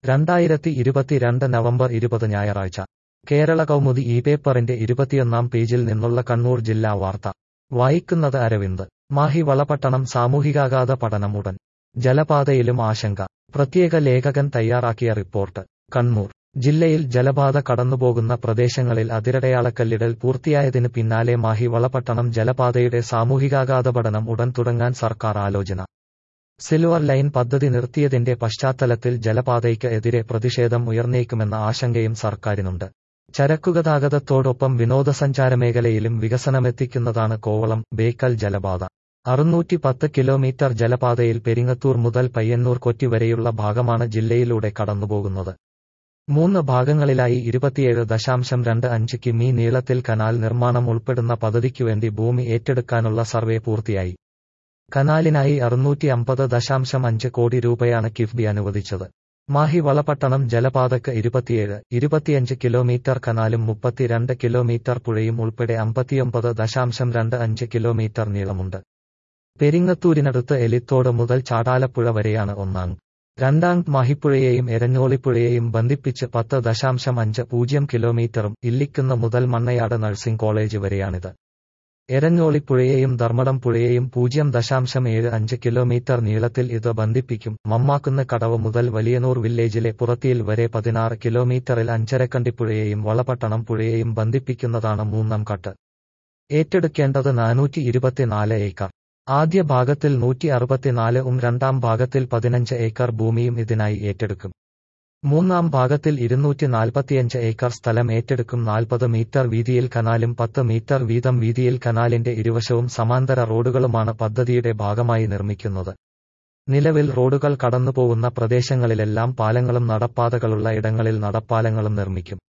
2022 November 20 ഞായറാഴ്ച കേരള കൗമുദി ഈ പേപ്പറിന്റെ 21-ാം പേജിൽ നിന്നുള്ള കണ്ണൂർ ജില്ലാ വാർത്ത വായിക്കുന്നത് അരവിന്ദ്. മാഹി വളപട്ടണം സാമൂഹികാഘാത പഠനം ഉടൻ. ജലപാതയിലും ആശങ്ക. പ്രത്യേക ലേഖകൻ തയ്യാറാക്കിയ റിപ്പോർട്ട്. കണ്ണൂർ ജില്ലയിൽ ജലപാത കടന്നുപോകുന്ന പ്രദേശങ്ങളിൽ അതിരടയാളക്കല്ലിടൽ പൂർത്തിയായതിന് പിന്നാലെ മാഹി വളപട്ടണം ജലപാതയുടെ സാമൂഹികാഘാത പഠനം ഉടൻ തുടങ്ങാൻ സർക്കാർ ആലോചന. സിൽവർ ലൈൻ പദ്ധതി നിർത്തിയതിന്റെ പശ്ചാത്തലത്തിൽ ജലപാതയ്ക്ക് എതിരെ പ്രതിഷേധം ഉയർന്നേക്കുമെന്ന ആശങ്കയും സർക്കാരിനുണ്ട്. ചരക്കുഗതാഗതത്തോടൊപ്പം വിനോദസഞ്ചാരമേഖലയിലും വികസനമെത്തിക്കുന്നതാണ് കോവളം ബേക്കൽ ജലപാത. 610 കിലോമീറ്റർ ജലപാതയിൽ പെരിങ്ങത്തൂർ മുതൽ പയ്യന്നൂർ കൊറ്റി വരെയുള്ള ഭാഗമാണ് ജില്ലയിലൂടെ കടന്നുപോകുന്നത്. 3 ഭാഗങ്ങളിലായി 27.25 കിമി നീളത്തിൽ കനാൽ നിർമ്മാണം ഉൾപ്പെടുന്ന പദ്ധതിക്കുവേണ്ടി ഭൂമി ഏറ്റെടുക്കാനുള്ള സർവേ പൂർത്തിയായി. കനാലിനായി 650.5 കോടി രൂപയാണ് കിഫ്ബി അനുവദിച്ചത്. മാഹി വളപട്ടണം ജലപാതയ്ക്ക് 27-25 കിലോമീറ്റർ കനാലും 32 കിലോമീറ്റർ പുഴയും ഉൾപ്പെടെ 59.25 കിലോമീറ്റർ നീളമുണ്ട്. പെരിങ്ങത്തൂരിനടുത്ത് എലിത്തോട് മുതൽ ചാടാലപ്പുഴ വരെയാണ് ഒന്നാം. രണ്ടാം മാഹിപ്പുഴയെയും എരഞ്ഞോളിപ്പുഴയെയും ബന്ധിപ്പിച്ച് 10.50 കിലോമീറ്ററും ഇല്ലിക്കുന്ന് മുതൽ മണ്ണയാട് നഴ്സിംഗ് കോളേജ് വരെയാണിത്. എരഞ്ഞോളിപ്പുഴയെയും ധർമ്മടം പുഴയെയും 0.75 കിലോമീറ്റർ നീളത്തിൽ ഇത് ബന്ധിപ്പിക്കും. മമ്മാക്കുന്ന് കടവ് മുതൽ വലിയനൂർ വില്ലേജിലെ പുറത്തിയിൽ വരെ 16 കിലോമീറ്ററിൽ അഞ്ചരക്കണ്ടിപ്പുഴയെയും വളപട്ടണം പുഴയെയും ബന്ധിപ്പിക്കുന്നതാണ് മൂന്നാം കട്ട്. ഏറ്റെടുക്കേണ്ടത് 424 ഏക്കർ. ആദ്യ ഭാഗത്തിൽ 164 രണ്ടാം ഭാഗത്തിൽ 15 ഏക്കർ ഭൂമിയും ഇതിനായി ഏറ്റെടുക്കും. മൂന്നാം ഭാഗത്തിൽ 245 ഏക്കർ സ്ഥലം ഏറ്റെടുക്കും. 40 മീറ്റർ വീതിയിൽ കനാലും 10 മീറ്റർ വീതം വീതിയിൽ കനാലിന്റെ ഇരുവശവും സമാന്തര റോഡുകളുമാണ് പദ്ധതിയുടെ ഭാഗമായി നിർമ്മിക്കുന്നത്. നിലവിൽ റോഡുകൾ കടന്നുപോകുന്ന പ്രദേശങ്ങളിലെല്ലാം പാലങ്ങളും നടപ്പാതകളുള്ള ഇടങ്ങളിൽ നടപ്പാലങ്ങളും നിർമ്മിക്കും.